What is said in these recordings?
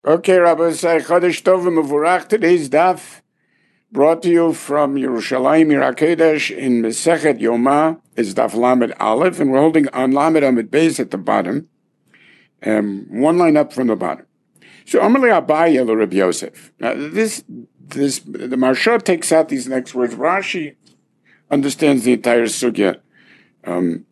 Okay, Rabbi Say Chodesh Tov Mevurach. Today's daf brought to you from Yerushalayim Ir HaKodesh in Masechet Yoma is daf Lamed Aleph, and we're holding on Lamed Amid Beis at the bottom, one line up from the bottom. So Amalei Abaye le Rabbi Yosef. Now the Maharsha takes out these next words. Rashi understands the entire sugya in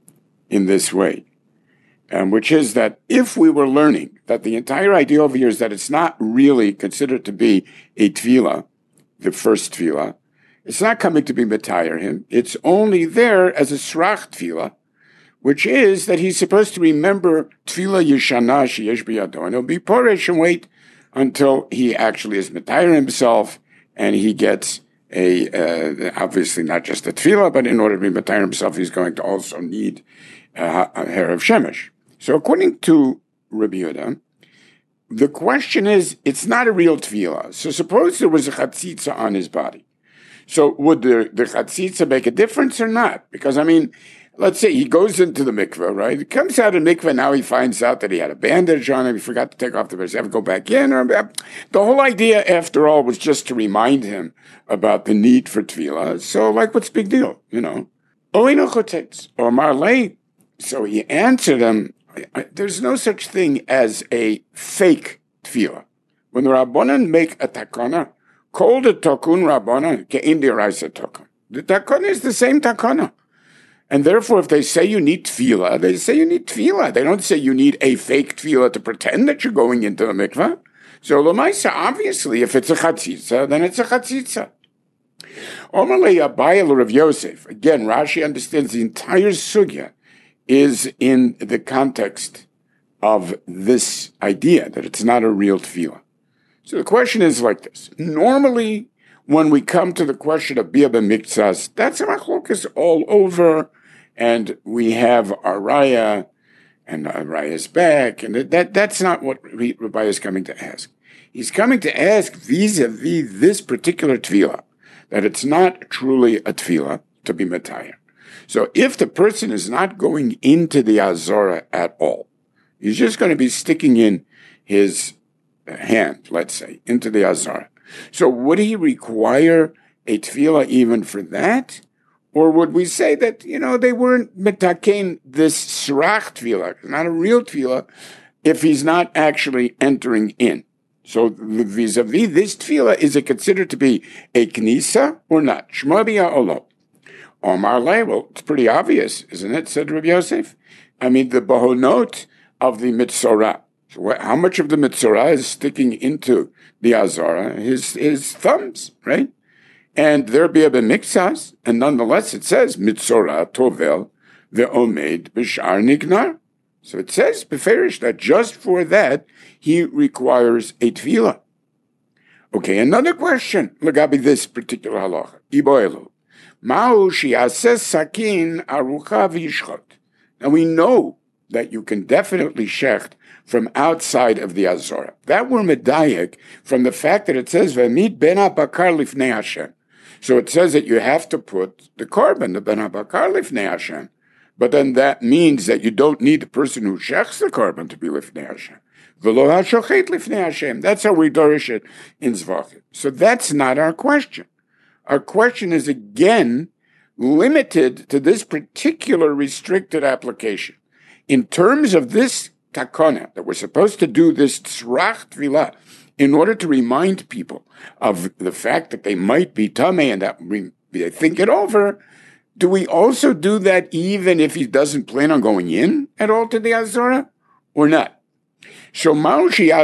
this way. Which is that if we were learning that the entire idea over here is that it's not really considered to be a tefillah, the first tefillah, it's not coming to be metayr him, it's only there as a srach tefillah, which is that he's supposed to remember tefillah yeshana sheyesh biyado, and he'll be poresh and wait until he actually is metayr himself, and he gets obviously not just a tefillah, but in order to be metayr himself, he's going to also need a hair of shemesh. So according to Rabbi Yehuda, the question is, it's not a real tefillah. So suppose there was a chatzitza on his body. So would the chatzitza make a difference or not? Because, let's say he goes into the mikveh, right? He comes out of the mikveh, now he finds out that he had a bandage on him, he forgot to take off the bandage, have to go back in. The whole idea, after all, was just to remind him about the need for tefillah. So, what's the big deal, Oino chotzetz, or marlei. So he answered him, there's no such thing as a fake tefillah. When the Rabbanan make a takana, called a takun Rabbanan, ke'in diraisa takun. The takana is the same takana. And therefore, if they say you need tefillah, they say you need tefillah. They don't say you need a fake tefillah to pretend that you're going into the mikveh. So l'maisa, obviously, if it's a chatzitza, then it's a chatzitza. Omalei Abaye le Rav Yosef. Again, Rashi understands the entire sugya is in the context of this idea that it's not a real tefillah. So the question is like this. Normally, when we come to the question of bia b'miktsas, that's a machlokas all over, and we have Araya, and Araya's back, and that's not what Rabbi is coming to ask. He's coming to ask vis-a-vis this particular tefillah, that it's not truly a tefillah to be metayr. So if the person is not going into the Azora at all, he's just going to be sticking in his hand, let's say, into the Azora. So would he require a tefillah even for that? Or would we say that, they weren't metakein this srach tefillah, not a real tefillah, if he's not actually entering in? So vis-a-vis this tefillah, is it considered to be a knisa or not? Shema b'ya olo. Omar Le, well, it's pretty obvious, isn't it? Said Rabbi Yosef. The bahonot of the mitzorah. So how much of the mitzorah is sticking into the azara? His thumbs, right? And there be a b'miktsas, and nonetheless it says mitzorah tovel ve'omed b'shar nignar. So it says beferish that just for that he requires a tefillah. Okay, another question. Lagabi this particular halacha. Iboelu. Now we know that you can definitely shecht from outside of the Azora. That were medayek from the fact that it says V'mid ben habakar lifnei Hashem. So it says that you have to put the korban, the ben habakar lifnei Hashem. But then that means that you don't need the person who shechts the korban to be lifnei Hashem. V'lo hashochet lifnei Hashem. That's how we dorish it in Zvachim. So that's not our question. Our question is again limited to this particular restricted application. In terms of this takana, that we're supposed to do this tzrach tefillah in order to remind people of the fact that they might be tamei and that they think it over, do we also do that even if he doesn't plan on going in at all to the Azora or not? So now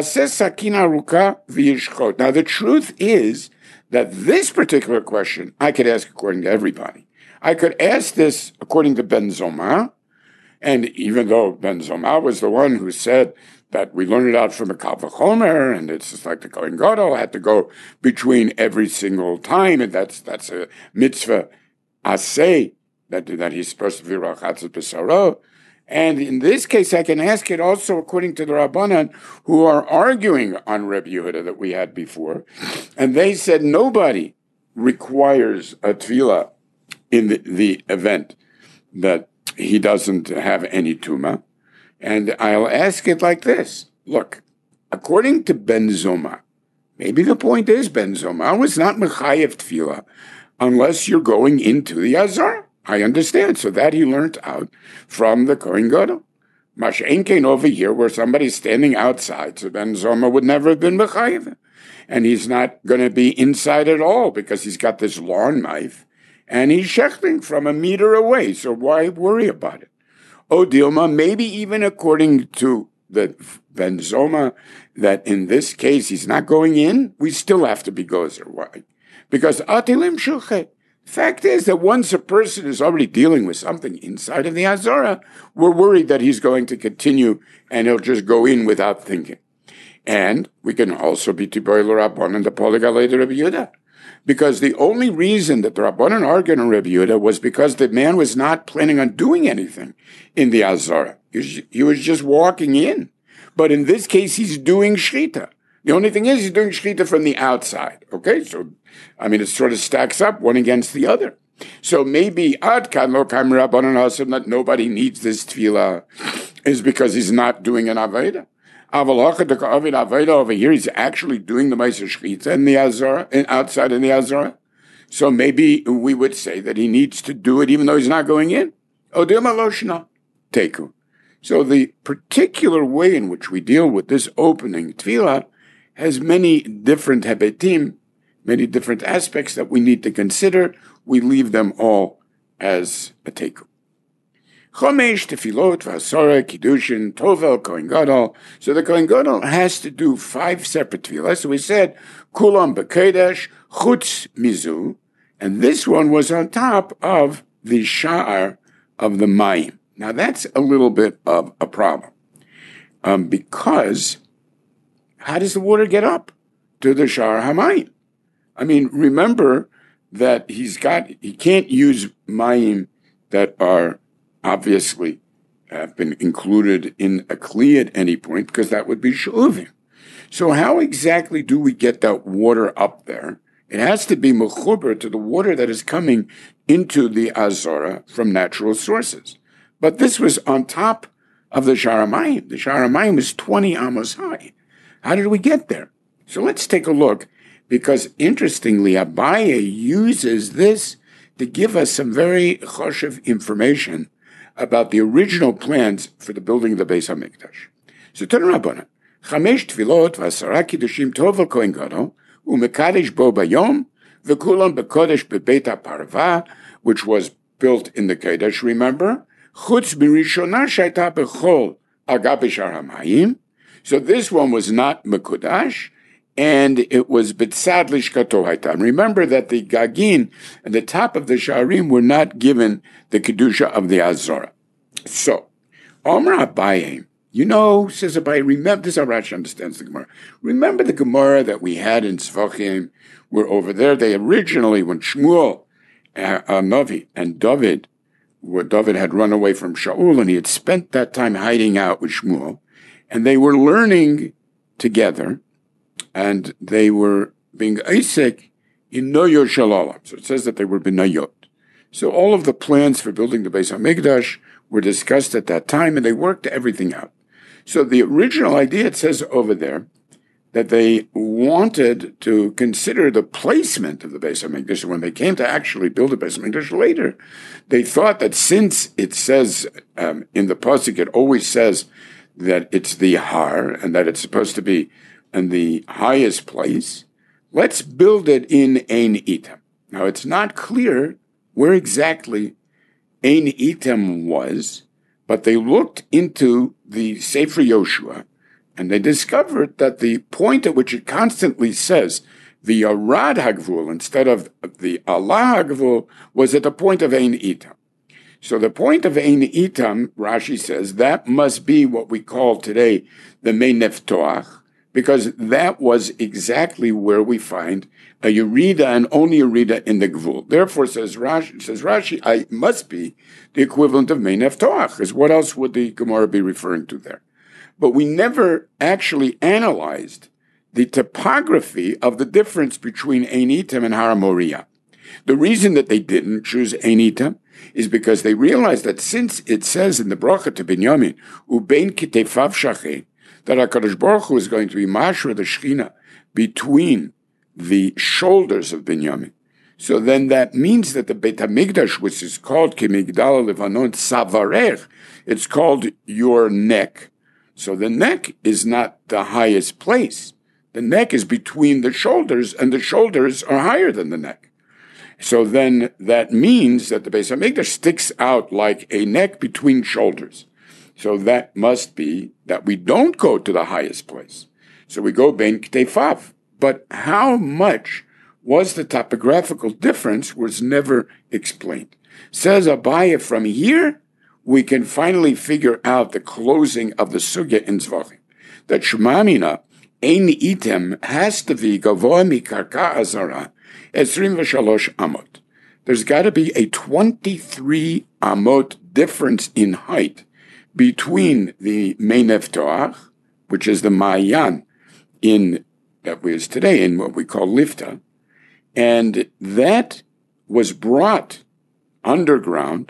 the truth is that this particular question, I could ask according to everybody. I could ask this according to Ben Zoma, and even though Ben Zoma was the one who said that we learned it out from a Kal V'chomer, and it's just like the Kohen Gadol had to go between every single time, and that's a mitzvah aseh, that he's supposed to be rachatzot b'saro. And in this case, I can ask it also according to the Rabbanan, who are arguing on Reb Yehuda that we had before. And they said nobody requires a tefillah in the event that he doesn't have any tumah. And I'll ask it like this. Look, according to Ben Zoma, maybe the point is Ben Zoma was not mechayev tefillah unless you're going into the Azara. I understand. So that he learned out from the Kohen Gadol. Mashen came over here where somebody's standing outside, so Ben Zoma would never have been mechayev. And he's not going to be inside at all because he's got this lawn knife and he's shechting from a meter away. So why worry about it? Oh, Dilma, maybe even according to the Ben Zoma, that in this case he's not going in, we still have to be gozer. Why? Because atilim shulchet. Fact is that once a person is already dealing with something inside of the Azara, we're worried that he's going to continue and he'll just go in without thinking. And we can also be Tiboy Rabbanan the Poligalei de Rabbi Yehuda. Because the only reason that the Rabbanan argued on Rabbi Yehuda was because the man was not planning on doing anything in the Azara. He was just walking in. But in this case, he's doing Shechita. The only thing is he's doing Shechita from the outside. Okay, so, it sort of stacks up one against the other. So maybe Ad Kan Lo Kam Rabbanan Hasim that nobody needs this tefillah is because he's not doing an Aveda. Avalacha the Aveda over here, he's actually doing the Meiser Shechita in the Azara, outside in the Azara. So maybe we would say that he needs to do it even though he's not going in. Odilma Loshna Teku. So the particular way in which we deal with this opening tefillah has many different hebetim, many different aspects that we need to consider. We leave them all as a teku. Chomesh, tefillot, vasora, kiddushin, tovel, Kohen Gadol. So the Kohen Gadol has to do 5 separate tefillahs. So we said, kulam b'kodesh, chutz mizu, and this one was on top of the sha'ar of the mayim. Now that's a little bit of a problem, because how does the water get up to the sha'ar hamayim? Remember that he can't use mayim that are obviously have been included in a kli at any point, because that would be shuvim. So how exactly do we get that water up there? It has to be mechuber to the water that is coming into the Azara from natural sources. But this was on top of the Sha'ar HaMayim. The Sha'ar HaMayim is 20 amos high. How did we get there? So let's take a look, because interestingly, Abaye uses this to give us some very choshev information about the original plans for the building of the Beis HaMikdash. So Tanu Rabbanan, 5 tefillot v'asara kiddushim tov al-Kohen Gadol u'mekadesh bo bayom v'kulam b'kodesh b'beit HaParva, which was built in the Kodesh, remember? Chutz b'rishona shayta b'chol agab Sha'ar HaMayim. So this one was not mekudash, and it was b'tzad lishkato haytam. Remember that the gagin and the top of the sha'arim were not given the kedusha of the Azara. So, Omer Abaye, says Abaye, remember, this is how Rashi understands the Gemara. Remember the Gemara that we had in Tzvachim, where over there they originally, when Shmuel, Novi, and David had run away from Shaul, and he had spent that time hiding out with Shmuel, and they were learning together, and they were being Isaac in Noyo Shalalam. So it says that they were Benayot. So all of the plans for building the Beis HaMikdash were discussed at that time, and they worked everything out. So the original idea, it says over there, that they wanted to consider the placement of the Beis HaMikdash. When they came to actually build the Beis HaMikdash later, they thought that since it says in the Pasuk, it always says that it's the Har, and that it's supposed to be in the highest place, let's build it in Ein Itam. Now, it's not clear where exactly Ein Itam was, but they looked into the Sefer Yoshua, and they discovered that the point at which it constantly says the Yarad Hagvul instead of the Allah Hagvul was at the point of Ein Itam. So the point of Ein Itam, Rashi says, that must be what we call today the Mei Neftoach, because that was exactly where we find a Yerida and only Yerida in the Gvul. Therefore, says Rashi, I must be the equivalent of Mei Neftoach, because what else would the Gemara be referring to there? But we never actually analyzed the topography of the difference between Ein Itam and Har HaMoriah. The reason that they didn't choose Ein Itam is because they realized that since it says in the Bracha to Binyamin, Ubein Kitefav Shachet, that HaKadosh Baruch Hu is going to be Mashra the Shechina between the shoulders of Binyamin. So then that means that the Beit HaMikdash, which is called Kimigdal Levanon Savarech, it's called your neck. So the neck is not the highest place. The neck is between the shoulders, and the shoulders are higher than the neck. So then that means that the Beit HaMikdash sticks out like a neck between shoulders. So that must be that we don't go to the highest place. So we go Ben Ktefav. But how much was the topographical difference was never explained. Says Abaye, from here, we can finally figure out the closing of the sugya in Zvachim. That Shemamina, Ein Item, has to be Gavoa Mikarka Azara, 23 Amot. There's got to be a 23 Amot difference in height between the Meinef Toach, which is the Ma'ayan that was today in what we call Lifta, and that was brought underground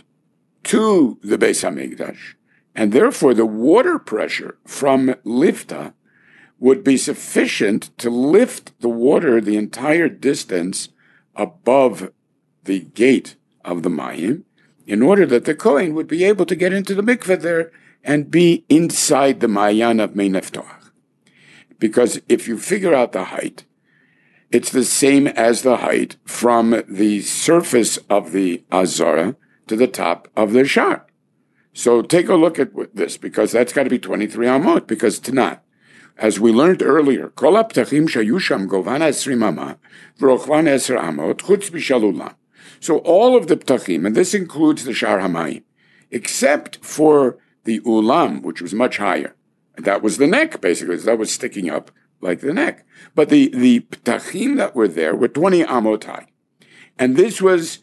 to the Beis HaMikdash, and therefore the water pressure from Lifta would be sufficient to lift the water the entire distance above the gate of the Mayim, in order that the Kohen would be able to get into the mikveh there and be inside the Ma'ayan of Mei Neftoach. Because if you figure out the height, it's the same as the height from the surface of the Azara to the top of the Shar. So take a look at this, because that's got to be 23 Amot, because Tanat, as we learned earlier, Kol ha'ptachim shayusham govan 20 amot, v'rochvan 10 amot, chutz b'shalulam. So all of the ptachim, and this includes the Shar Hamayim, except for the ulam, which was much higher. And that was the neck, basically. That was sticking up like the neck. But the ptachim that were there were 20 amot high. And this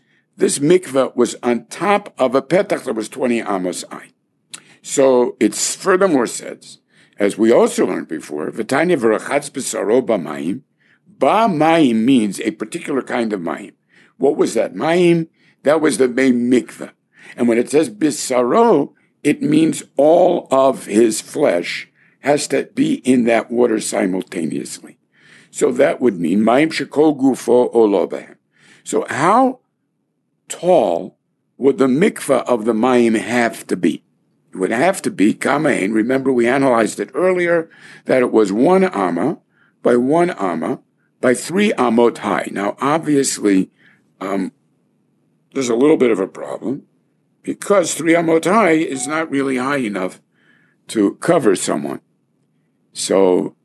mikveh was on top of a petach that was 20 amos high. So it's furthermore says, as we also learned before, V'tanya v'rachatz b'saro b'mayim. Ba'mayim means a particular kind of mayim. What was that mayim? That was the main mikveh. And when it says b'saro, it means all of his flesh has to be in that water simultaneously. So that would mean mayim shekol gufo olo b'hem. So how tall would the mikveh of the mayim have to be? It would have to be kamain. Remember, we analyzed it earlier that it was 1 amma by 1 amma by 3 amot high. Now, obviously, there's a little bit of a problem because 3 amot high is not really high enough to cover someone. So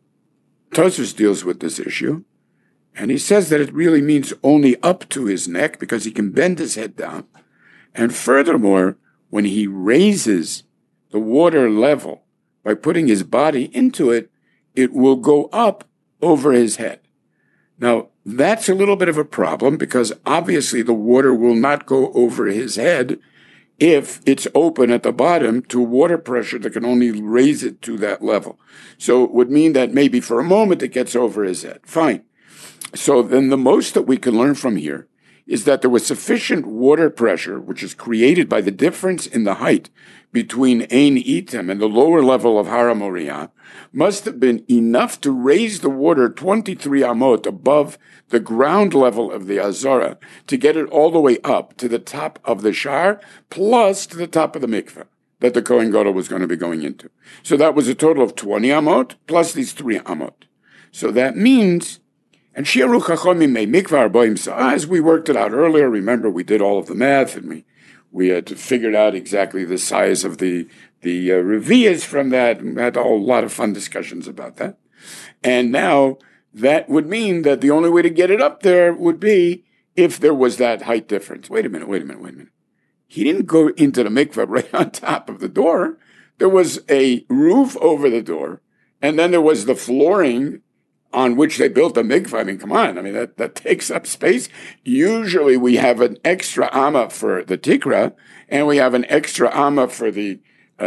Tosfos deals with this issue, and he says that it really means only up to his neck because he can bend his head down. And furthermore, when he raises the water level by putting his body into it, it will go up over his head. Now, that's a little bit of a problem because obviously the water will not go over his head if it's open at the bottom to water pressure that can only raise it to that level. So it would mean that maybe for a moment it gets over his head. Fine. So then the most that we can learn from here is that there was sufficient water pressure, which is created by the difference in the height between Ein Item and the lower level of Har HaMoriah, must have been enough to raise the water 23 amot above the ground level of the Azara to get it all the way up to the top of the Shar, plus to the top of the mikveh that the Kohen Gadol was going to be going into. So that was a total of 20 amot plus these 3 amot. So that means, and Shiaru Chachomim may mikvah arboim sa'ah, as we worked it out earlier. Remember, we did all of the math, and we had figured out exactly the size of the reviyas from that. We had a whole lot of fun discussions about that. And now that would mean that the only way to get it up there would be if there was that height difference. Wait a minute. He didn't go into the mikvah right on top of the door. There was a roof over the door, and then there was the flooring on which they built the mikvah. I mean, come on. I mean, that takes up space. Usually we have an extra amma for the tikra, and we have an extra amma for the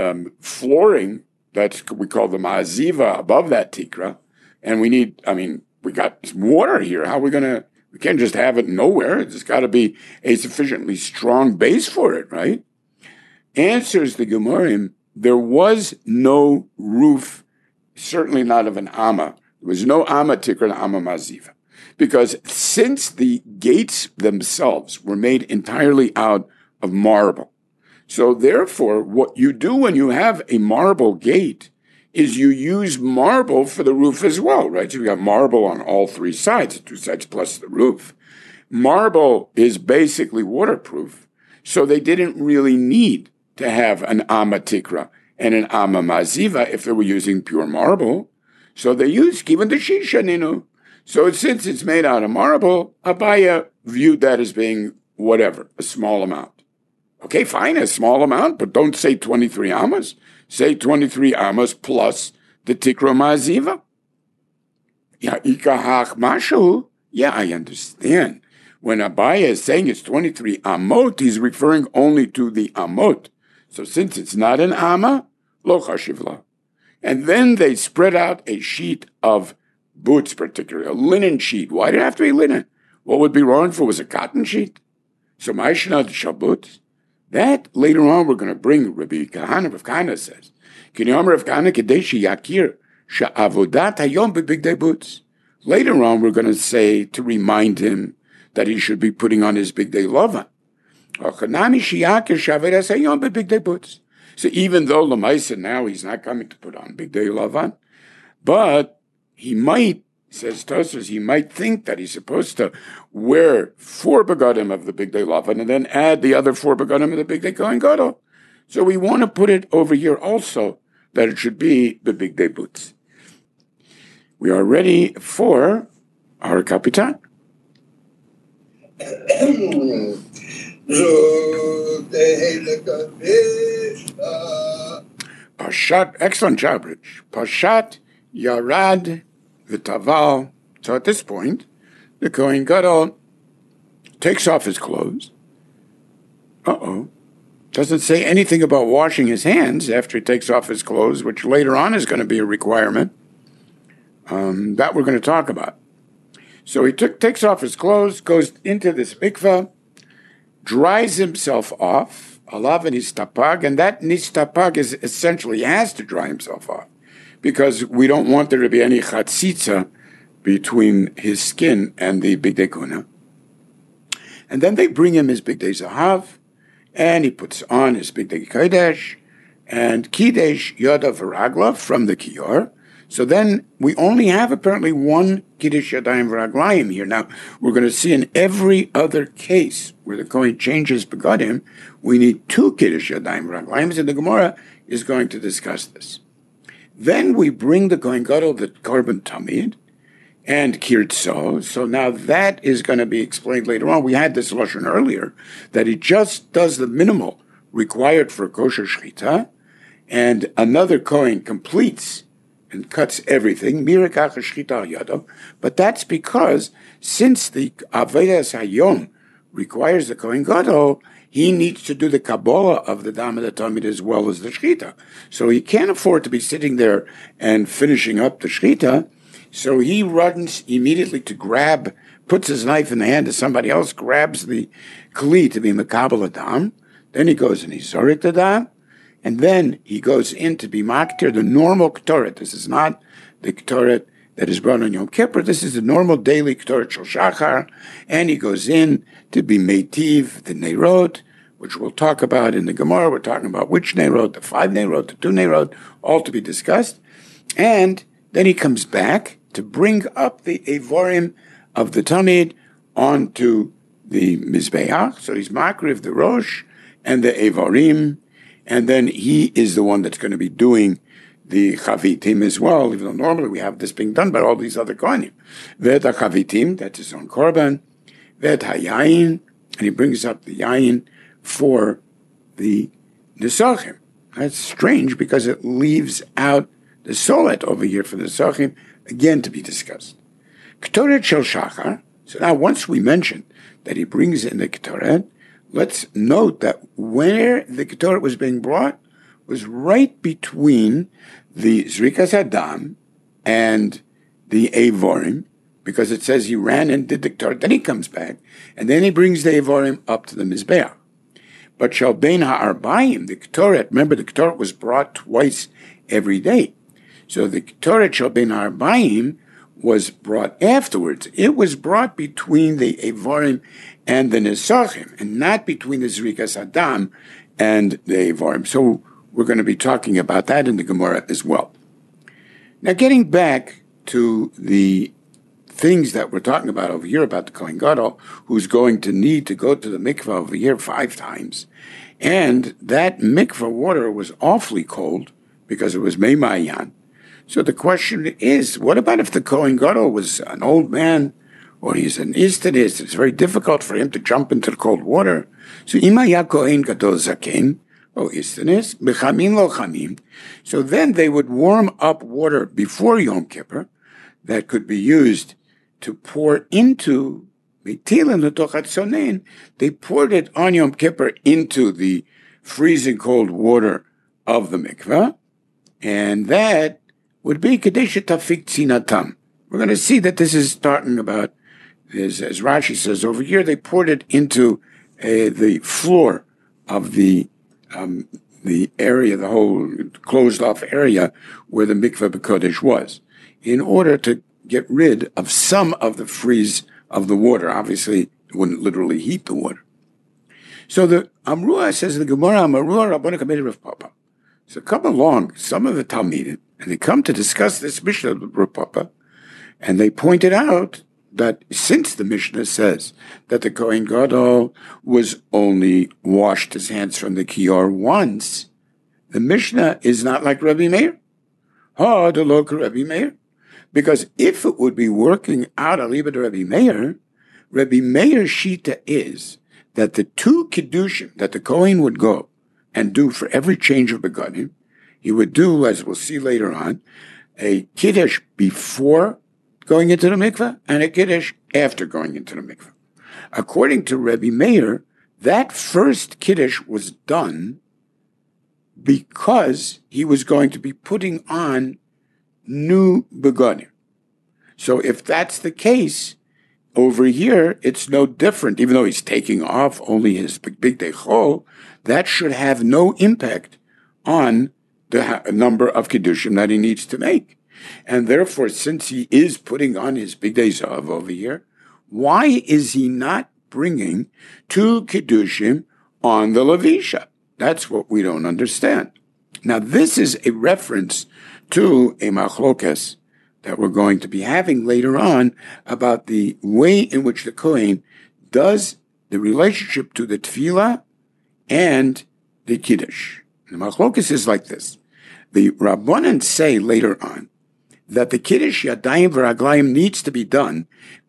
flooring we call the ma'aziva above that tikra. And we got some water here. How are we can't just have it nowhere. There's got to be a sufficiently strong base for it, right? Answers the Gemurim, there was no roof certainly not of an Amma. There was no Amma Tikra and Amma Maziva. Because since the gates themselves were made entirely out of marble, so therefore what you do when you have a marble gate is you use marble for the roof as well, right? So you got marble on all three sides, two sides plus the roof. Marble is basically waterproof, so they didn't really need to have an Amma Tikra and an Amma Maziva if they were using pure marble. So they used given the Shishaninu. So since it's made out of marble, Abaya viewed that as being whatever, a small amount. Okay, fine, a small amount, but don't say 23 Ammas. Say 23 Ammas plus the Tikra Maziva. Yeah, Ikahach Mashu. Yeah, I understand. When Abaya is saying it's 23 Amot, he's referring only to the Amot. So since it's not an Amma, lo chashivla. And then they spread out a sheet of boots, particularly a linen sheet. Why did it have to be linen? What would be wrong if it was a cotton sheet? So Ma'ishna Shabut. That later on we're going to bring Rabbi Kahana. Rav Kahana says, Kinyam Rav Kahana Kadeshi Yakir Sha'avodat Hayom B'Bigdei Boots. Later on we're going to say to remind him that he should be putting on his Bigdei Lavan. So even though Lamaisa now he's not coming to put on Bigdei Lavan, but he might, says Tosfos, he might think that he's supposed to wear 4 begadim of the Bigdei Lavan and then add the other 4 begadim of the Bigdei Kohen Gadol. So we want to put it over here also that it should be the Bigdei Boots. We are ready for our Kapitan. Pashat, excellent job, Rich. Pashat Yarad V'Taval. So at this point, the Kohen Gadol takes off his clothes. Doesn't say anything about washing his hands after he takes off his clothes, which later on is going to be a requirement. That we're going to talk about. So he takes off his clothes, goes into this mikveh, dries himself off, alav nistapag, and that nistapag is essentially, he has to dry himself off, because we don't want there to be any chatzitza between his skin and the Bigdei Kuna. And then they bring him his Bigdei Zahav, and he puts on his Bigdei Kodesh, and Kiddush Yoda V'Raglav from the Kiyor. So then we only have apparently one Kiddush Yadayim V'Raglayim here. Now, we're going to see in every other case where the Kohen changes Begadim, we need 2 Kiddush Yadayim V'Raglayim, and the Gemara is going to discuss this. Then we bring the Kohen Gadol, the Korban Tamid, and Kirtzo. So now that is going to be explained later on. We had this Lashon earlier, that he just does the minimal required for kosher shchita, and another Kohen completes and cuts everything, but that's because since the Avedas Hayom requires the Kohen Gadol, he needs to do the Kabbalah of the Dam Tamid as well as the Shechita. So he can't afford to be sitting there and finishing up the Shechita, so he runs immediately to puts his knife in the hand of somebody else, grabs the Kli to be Mekabel Adam, then he goes and he's Zorik Adam, and then he goes in to be Maktir, the normal Ketoret. This is not the Ketoret that is brought on Yom Kippur. This is the normal daily Ketoret Shel Shachar. And he goes in to be Meitiv, the Neirot, which we'll talk about in the Gemara. We're talking about which Neirot, the 5 Neirot, the 2 Neirot, all to be discussed. And then he comes back to bring up the Evorim of the Tamid onto the Mizbeach. So he's Makriv, the Rosh, and the Evorim. And then he is the one that's going to be doing the Chavitim as well, even though normally we have this being done by all these other Kohanim. Vet HaChavitim, that's his own Korban. Vet HaYayin, and he brings up the Yayin for the Nesachim. That's strange because it leaves out the Solet over here for the Nesachim, again to be discussed. Ketoret Shel Shachar, so now once we mentioned that he brings in the Ketoret, let's note that where the Ketoret was being brought was right between the Zrikas Adam and the Evorim, because it says he ran and did the Ketoret, then he comes back, and then he brings the Evorim up to the Mizbeach. But Shalbein HaArbaim, the Ketoret, remember the Ketoret was brought twice every day. So the Torah Shel Ben Arbaim was brought afterwards. It was brought between the Evarim and the Nesachim, and not between the Zrikas Adam and the Evarim. So we're going to be talking about that in the Gemara as well. Now, getting back to the things that we're talking about over here about the Kohen Gadol, who's going to need to go to the mikvah over here 5 times, and that mikvah water was awfully cold because it was Mei Ma'ayan. So the question is, what about if the Kohen Gadol was an old man, or he's an Istadis? It's very difficult for him to jump into the cold water. So Imaya Kohen Gadol Zaken, or Istadis, Bechamin Lo Chamim. So then they would warm up water before Yom Kippur that could be used to pour into Mitilin L'Tochat Sonein. They poured it on Yom Kippur into the freezing cold water of the mikveh, and that would be Kadesha Tafik Tzinatam. We're going to see that this is talking about, as Rashi says over here, they poured it into the floor of the area, the whole closed-off area where the mikveh b'kodesh was, in order to get rid of some of the freeze of the water. Obviously, it wouldn't literally heat the water. So the Amrua says, the Gemara, Amrua Rabbanu Kamei Rav Papa. So come along, some of the Talmidim, and they come to discuss this Mishnah of Rav Papa, and they pointed out that since the Mishnah says that the Kohen Gadol was only washed his hands from the Kior once, the Mishnah is not like Rabbi Meir. Ha, the local Rabbi Meir. Because if it would be working out aliba to Rabbi Meir's shita is that the 2 kiddushim that the Kohen would go and do for every change of begadim, he would do, as we'll see later on, a kiddush before going into the mikveh and a kiddush after going into the mikveh. According to Rabbi Meir, that first kiddush was done because he was going to be putting on new begadim. So if that's the case, over here, it's no different. Even though he's taking off only his bigdei chol, that should have no impact on the number of kiddushim that he needs to make. And therefore, since he is putting on his bigdei zav over here, why is he not bringing 2 kiddushim on the levisha? That's what we don't understand. Now, this is a reference to a machlokes that we're going to be having later on about the way in which the Kohen does the relationship to the tefillah and the kiddush. The machlokes is like this. The Rabbanan say later on that the kiddush yadayim v'raglayim needs to be done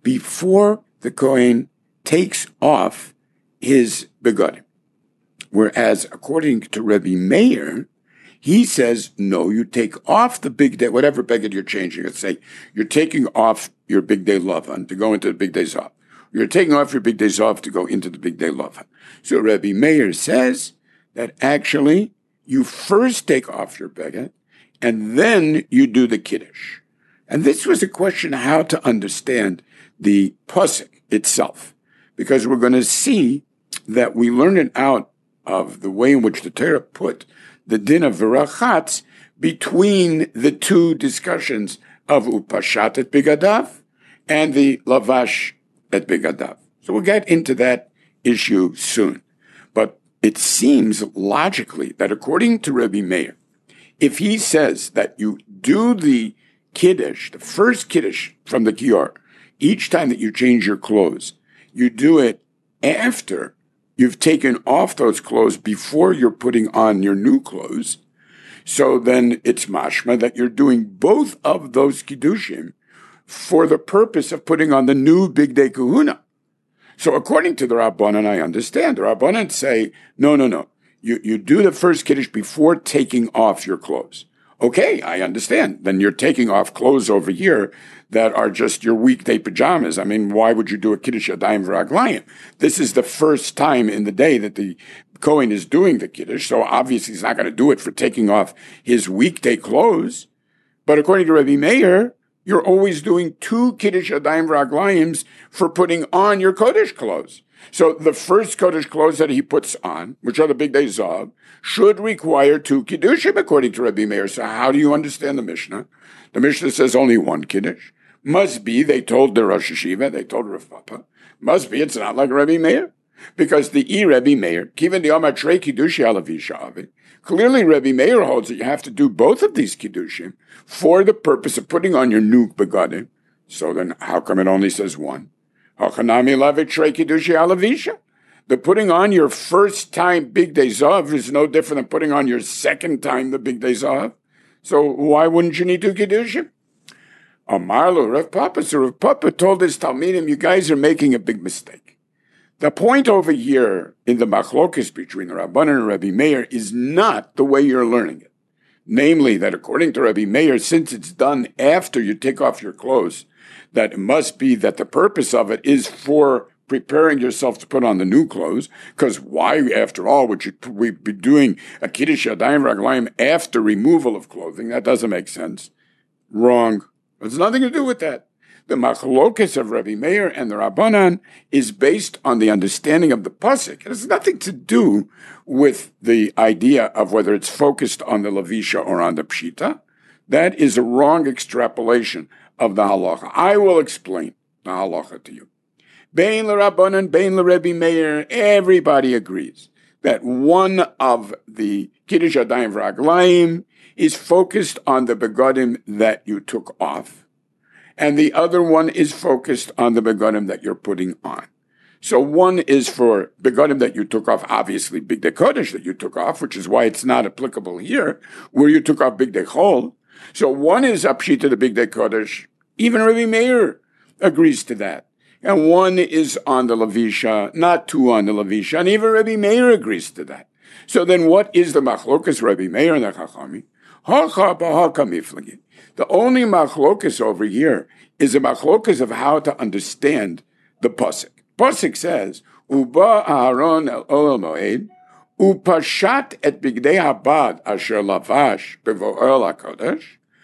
before the Kohen takes off his begadim. Whereas, according to Rabbi Meir, he says, no, you take off the bigdei, whatever beged you're changing. Let's say you're taking off your bigdei lavan to go into the bigdei zav. You're taking off your bigdei zav to go into the bigdei lavan. So Rabbi Meir says that actually you first take off your beged and then you do the kiddush. And this was a question of how to understand the pasuk itself, because we're going to see that we learn it out of the way in which the Torah put the din of virachatz between the 2 discussions of upashat et bigadav and the lavash et bigadav. So we'll get into that issue soon. But it seems logically that according to Rabbi Meir, if he says that you do the kiddush, the first kiddush from the kior, each time that you change your clothes, you do it after you've taken off those clothes before you're putting on your new clothes. So then it's mashma that you're doing both of those kiddushim for the purpose of putting on the new bigdei kahuna. So according to the Rabbanan, I understand. The Rabbanan say, no. You do the first kiddush before taking off your clothes. Okay, I understand. Then you're taking off clothes over here that are just your weekday pajamas. I mean, why would you do a kiddush yadayim v'raglayim? This is the first time in the day that the Kohen is doing the kiddush, so obviously he's not going to do it for taking off his weekday clothes. But according to Rabbi Meir, you're always doing 2 kiddush yadayim v'raglayims for putting on your kodesh clothes. So the first Kodesh clothes that he puts on, which are the Big Day Zav, should require 2 Kiddushim according to Rabbi Meir. So how do you understand the Mishnah? The Mishnah says only 1 Kiddush. Must be, they told the Rosh Hashiva, they told Rav Papa, must be, it's not like Rabbi Meir. Because the Rabbi Meir, given the Omar Trei Kiddushi Alavisha Avi, clearly Rabbi Meir holds that you have to do both of these Kiddushim for the purpose of putting on your new begadim. So then how come it only says 1? Hachanami Lavik Trei Kiddushi Alavisha. The putting on your first time Big Day Zav is no different than putting on your second time the Big Day Zav. So why wouldn't you need 2 Kiddushim? Amarlo Rav Papa. So Rav Papa told his Talmidim, you guys are making a big mistake. The point over here in the machlokes between the Rabbanan and Rabbi Meir is not the way you're learning it. Namely, that according to Rabbi Meir, since it's done after you take off your clothes, that it must be that the purpose of it is for preparing yourself to put on the new clothes, because why, after all, would we be doing a Kiddush Yadayim Raglayim after removal of clothing? That doesn't make sense. Wrong. There's nothing to do with that. The machlokes of Rabbi Meir and the Rabbanan is based on the understanding of the pasuk. It has nothing to do with the idea of whether it's focused on the lavisha or on the pshita. That is a wrong extrapolation of the halacha. I will explain the halacha to you. Bein l'Rabbanan, bein l'Rebbi Meir, everybody agrees that one of the Kiddush Yadayim V'Raglayim is focused on the begadim that you took off, and the other one is focused on the begadim that you're putting on. So one is for begadim that you took off, obviously Big Day Kodesh that you took off, which is why it's not applicable here, where you took off Big Day Chol. So one is Apshita the Big Day Kodesh. Even Rabbi Meir agrees to that. And one is on the Lavisha, not 2 on the Lavisha, and even Rabbi Meir agrees to that. So then what is the machlokas Rabbi Meir and the Chachami? The only machlokas over here is a machlokas of how to understand the pasuk. Pasuk says, "Uba Aaron el Oel Moed, upashat et bigdei habad asher lavash bevo'el hakodesh,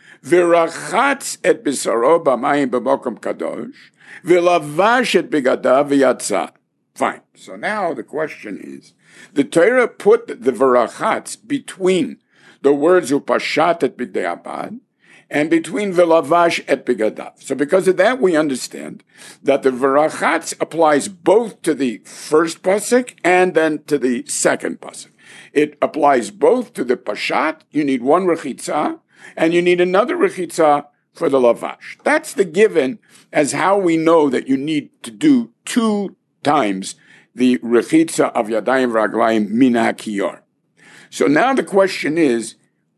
v'rachatz et bisaro b'mayim b'mokom kadosh, v'lavash et bigadav v'yatza." Fine. So now the question is, the Torah put the v'rachatz between the words upashat et bigdei habad and between V'lavash et Bigadav. So because of that, we understand that the V'rachatz applies both to the first pasuk and then to the second pasuk. It applies both to the Pashat, you need 1 Rechitza, and you need another Rechitza for the Lavash. That's the given as how we know that you need to do 2 times the Rechitza of Yadayim V'Raglayim min HaKiyor. So now the question is,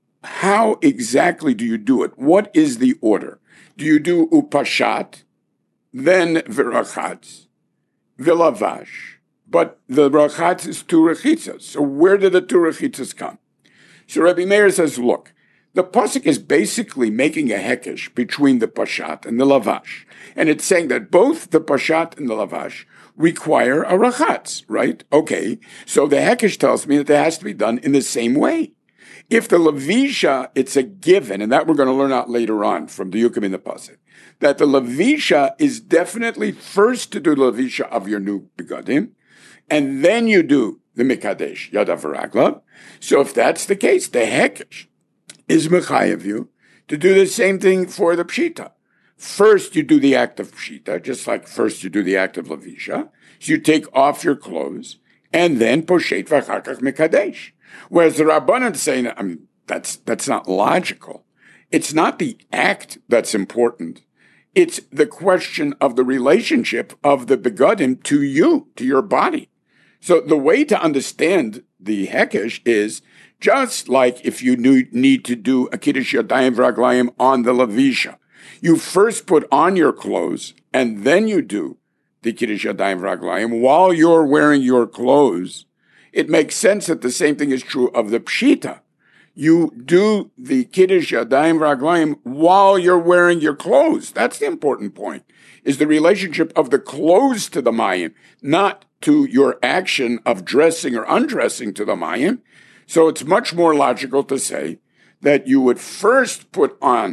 how exactly do you do it? What is the order? Do you do upashat, then v'rachatz, v'lavash? But the rachatz is 2 rechitzas. So where did the 2 rechitzas come? So Rabbi Meir says, look, the pasuk is basically making a hekesh between the pashat and the lavash. And it's saying that both the pashat and the lavash require a rachatz, right? Okay, so the hekesh tells me that that has to be done in the same way. If the Levisha, it's a given, and that we're going to learn out later on from the Yukim in the Pasuk, that the Levisha is definitely first to do the Levisha of your new begadim, and then you do the Mikadesh, Yadav V'Raglav. So if that's the case, the Hekesh is Mechayev you to do the same thing for the Pshita. First you do the act of Pshita, just like first you do the act of Levisha. So you take off your clothes, and then Poshet V'Acharkach Mikadesh. Whereas the Rabbanan saying, that's not logical. It's not the act that's important. It's the question of the relationship of the begadim to you, to your body. So the way to understand the Hekesh is just like if you need to do a Kiddush Yadayim V'Raglayim on the Levisha. You first put on your clothes, and then you do the Kiddush Yadayim V'Raglayim while you're wearing your clothes. It makes sense that the same thing is true of the Pshita. You do the Kiddush Yadayim V'Raglayim while you're wearing your clothes. That's the important point, is the relationship of the clothes to the Mayim, not to your action of dressing or undressing to the Mayim. So it's much more logical to say that you would first put on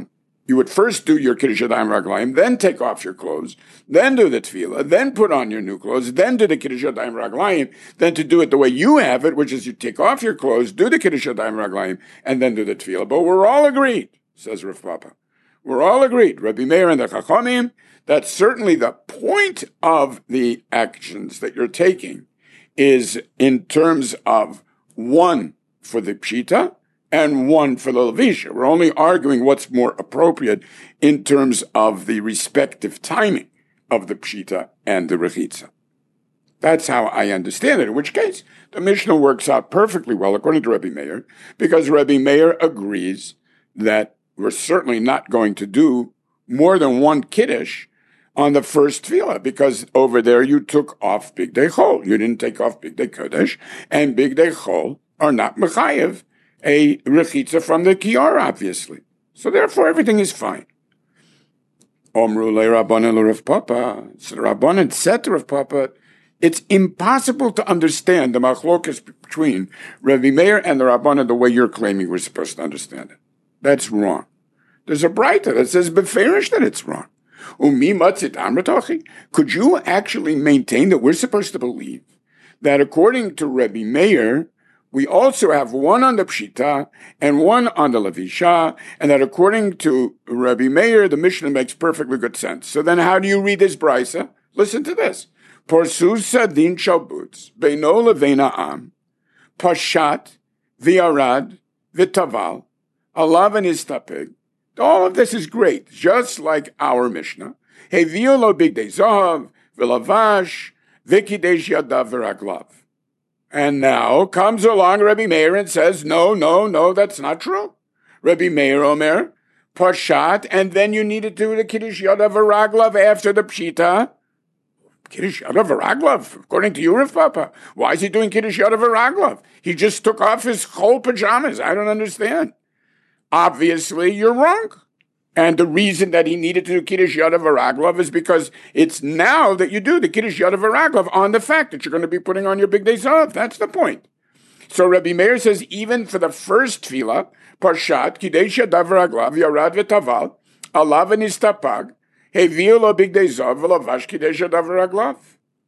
You would first do your Kiddush Yadayim Raglayim, then take off your clothes, then do the Tefillah, then put on your new clothes, then do the Kiddush Yadayim Raglayim, then to do it the way you have it, which is you take off your clothes, do the Kiddush Yadayim Raglayim, and then do the Tefillah. But we're all agreed, says Rav Papa. We're all agreed, Rabbi Meir and the Chachamim, that certainly the point of the actions that you're taking is in terms of one for the Pshita, and one for the Levisha. We're only arguing what's more appropriate in terms of the respective timing of the Pshita and the Rechitza. That's how I understand it, in which case the Mishnah works out perfectly well according to Rabbi Meir, because Rabbi Meir agrees that we're certainly not going to do more than one Kiddush on the first Tefillah, because over there you took off Bigdei Chol. You didn't take off Bigdei Kodesh, and Bigdei Chol are not Mechayev a rechitza from the kiyar, obviously. So therefore, everything is fine. Omru le Rabbanan le Rav Papa. So the Rabbanan said to Rav Papa, it's impossible to understand the machlokas between Rabbi Meir and the Rabbanan the way you're claiming we're supposed to understand it. That's wrong. There's a braita that says beferish that it's wrong. Umi matzit amratochi. Could you actually maintain that we're supposed to believe that according to Rabbi Meir, we also have one on the Pshita and one on the Levisha, and that according to Rabbi Meir, the Mishnah makes perfectly good sense. So then how do you read this brisa? Listen to this. Porsu sadin shalbutz, beino leveina am, pashat, viarad, vitaval, alav and istapig. All of this is great, just like our Mishnah. Hevio lo bigdei zahav, vilavash, vikidesh yadav v'raglav. And now comes along Rabbi Meir and says, no, that's not true. Rabbi Meir Omer, Pashat, and then you needed to do the Kiddush Yadav V'Raglav after the Pshita. Kiddush Yadav V'Raglav, according to you, Rav Papa. Why is he doing Kiddush Yadav V'Raglav? He just took off his whole pajamas. I don't understand. Obviously, you're wrong. And the reason that he needed to do Kiddush Yadav V'Raglav is because it's now that you do the Kiddush Yadav V'Raglav on the fact that you're going to be putting on your Bigdei Zahav. That's the point. So Rabbi Meir says even for the first tefillah, Parshat, Kiddush Yadav V'Raglav, Yarad V'Taval, Alav V'Nistapag, Heviu Lo Bigdei Zahav V'Lavash Kiddush Yadav V'Raglav.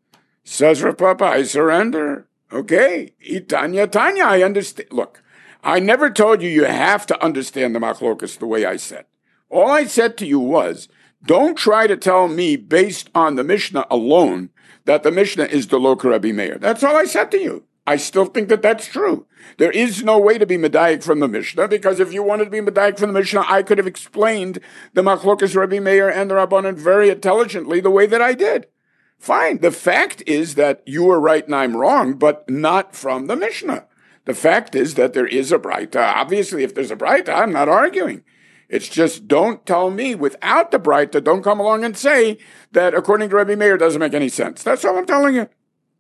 Says Rav Papa, I surrender. Okay, Itanya Tanya, I understand. Look, I never told you have to understand the machlokas the way I said. All I said to you was, don't try to tell me based on the Mishnah alone that the Mishnah is the Loka Rabbi Meir. That's all I said to you. I still think that that's true. There is no way to be medayik from the Mishnah, because if you wanted to be medayik from the Mishnah, I could have explained the machlokas Rabbi Meir and the Rabbanan very intelligently the way that I did. Fine. The fact is that you were right and I'm wrong, but not from the Mishnah. The fact is that there is a braita. Obviously, if there's a braita, I'm not arguing. It's just don't tell me without the braita, don't come along and say that according to Rabbi Meir doesn't make any sense. That's all I'm telling you.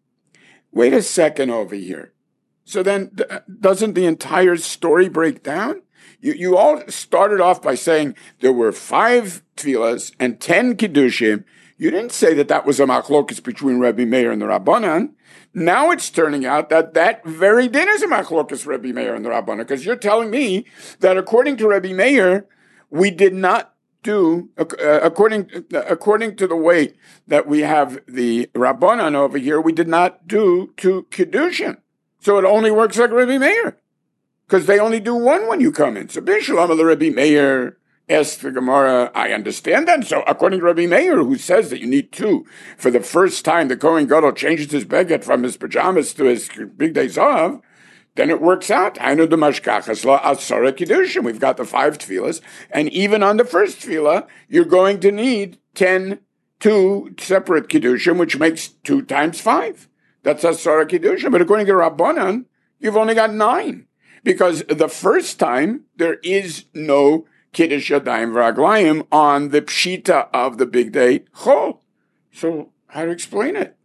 Wait a second over here. So then doesn't the entire story break down? You all started off by saying there were 5 tefillahs and 10 kiddushim. You didn't say that was a machlokas between Rabbi Meir and the Rabbanan. Now it's turning out that very din is a machlokas Rabbi Meir and the Rabbanan, because you're telling me that according to Rabbi Meir, we did not do, according to the way that we have the Rabbanan over here, we did not do 2 Kiddushin. So it only works like Rabbi Meir, because they only do 1 when you come in. So Bishalom al Rabbi Meir asked the Gemara, I understand that. So according to Rabbi Meir, who says that you need 2, for the first time the Kohen Gadol changes his beged from his pajamas to his Bigdei Zahav, then it works out. I know the mashkachas la asara kiddushin. We've got the 5 tefillahs, and even on the first tefillah, you're going to need 2 separate kiddushin, which makes 2 times 5. That's asara kiddushin. But according to Rabbanan, you've only got 9, because the first time there is no kiddush yadayim v'raglayim on the pshita of the Bigdei Chol. So how to explain it?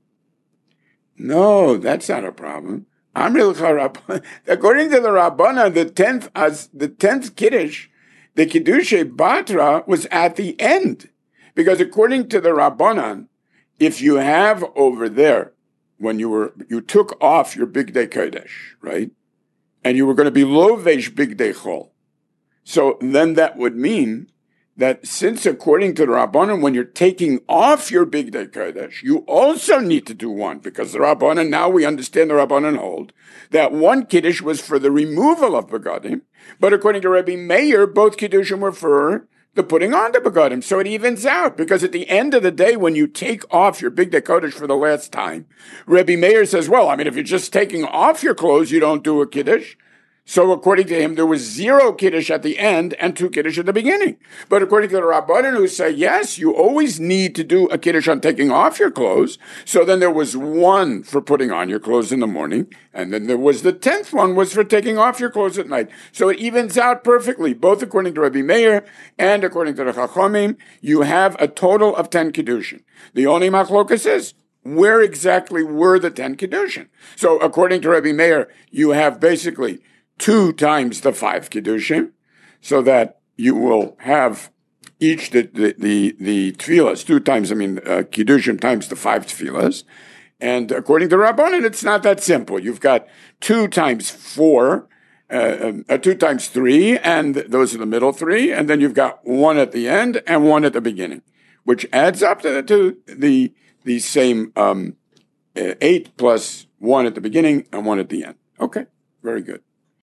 No, that's not a problem. According to the Rabbana, the 10th Kiddush, the Kiddushay Batra, was at the end. Because according to the Rabbanan, if you have over there, when you took off your Bigdei Kodesh, right? And you were going to be Lovesh Bigdei Chol. So then that would mean that since according to the Rabbanan, when you're taking off your Bigdei Kodesh, you also need to do one, because the Rabbanan, now we understand the Rabbanan hold, that one Kiddush was for the removal of Begadim, but according to Rabbi Meir, both Kiddushim were for the putting on the Begadim. So it evens out, because at the end of the day, when you take off your Bigdei Kodesh for the last time, Rabbi Meir says, well, I mean, if you're just taking off your clothes, you don't do a Kiddush. So according to him, there was 0 Kiddush at the end and 2 Kiddush at the beginning. But according to the Rabbanan, who say, yes, you always need to do a Kiddush on taking off your clothes. So then there was 1 for putting on your clothes in the morning. And then there was the 10th one was for taking off your clothes at night. So it evens out perfectly, both according to Rabbi Meir and according to the Chachamim. You have a total of 10 Kiddushin. The only machlokas is, where exactly were the 10 Kiddushin? So according to Rabbi Meir, you have basically 2 times the 5 Kiddushim, so that you will have each the tefillas, 2 times, Kiddushim times the 5 tefillas. And according to Rabbanan, it's not that simple. You've got 2 times 4, 2 times 3, and those are the middle 3, and then you've got 1 at the end and 1 at the beginning, which adds up to the same 8 plus 1 at the beginning and 1 at the end. Okay, very good.